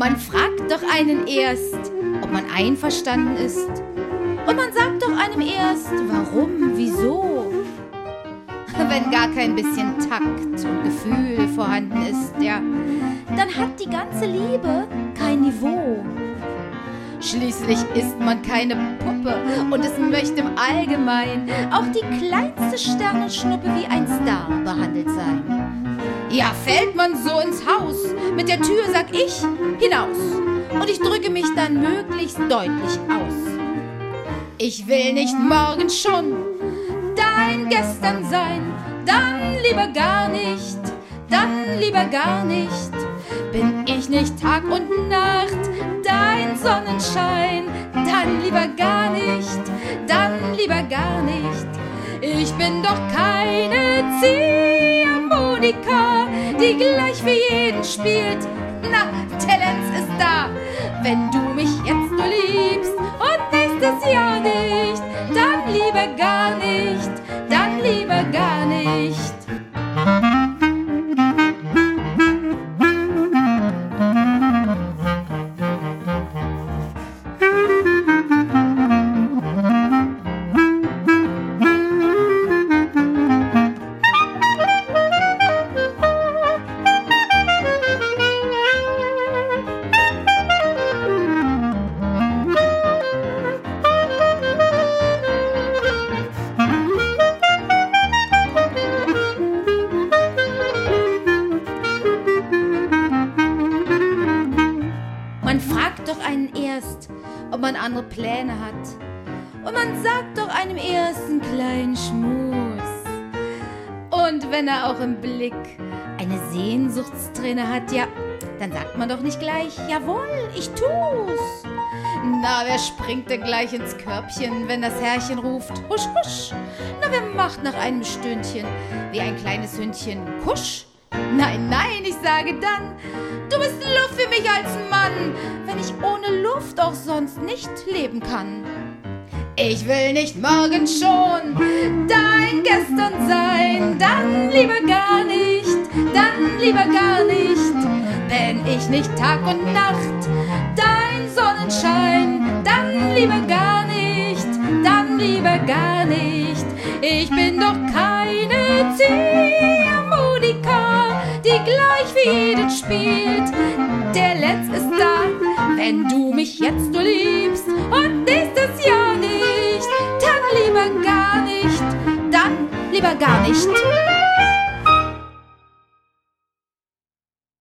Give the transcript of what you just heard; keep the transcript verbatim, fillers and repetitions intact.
Man fragt doch einen erst, ob man einverstanden ist. Und man sagt doch einem erst, warum, wieso. Wenn gar kein bisschen Takt und Gefühl vorhanden ist, ja, dann hat die ganze Liebe kein Niveau. Schließlich ist man keine Puppe und es möchte im Allgemeinen auch die kleinste Sternenschnuppe wie ein Star behandelt sein. Ja, fällt man so ins Haus, mit der Tür sag ich hinaus und ich drücke mich dann möglichst deutlich aus. Ich will nicht morgen schon dein Gestern sein, dann lieber gar nicht, dann lieber gar nicht. Bin ich nicht Tag und Nacht, dein Sonnenschein, dann lieber gar nicht, dann lieber gar nicht. Ich bin doch keine Ziehharmonika, die gleich für jeden spielt. Na, Talent ist da, wenn du mich jetzt nur liebst und nächstes Jahr nicht, dann lieber gar nicht, dann lieber gar nicht. Man fragt doch einen erst, ob man andere Pläne hat. Und man sagt doch einem erst einen kleinen Schmus. Und wenn er auch im Blick eine Sehnsuchtsträne hat, ja, dann sagt man doch nicht gleich, jawohl, ich tu's. Na, wer springt denn gleich ins Körbchen, wenn das Herrchen ruft, husch, husch? Na, wer macht nach einem Stündchen wie ein kleines Hündchen kusch? Nein, nein, ich sage dann, du bist Luft für mich als Mann, wenn ich ohne Luft auch sonst nicht leben kann. Ich will nicht morgen schon dein Gestern sein, dann lieber gar nicht, dann lieber gar nicht. Bin ich nicht Tag und Nacht, dein Sonnenschein, dann lieber gar nicht, dann lieber gar nicht. Ich bin doch keine Ziehharmonika, die gleich für jeden spielt. Der Letz ist da, wenn du mich jetzt nur liebst und nächstes Jahr nicht, dann lieber gar nicht, dann lieber gar nicht.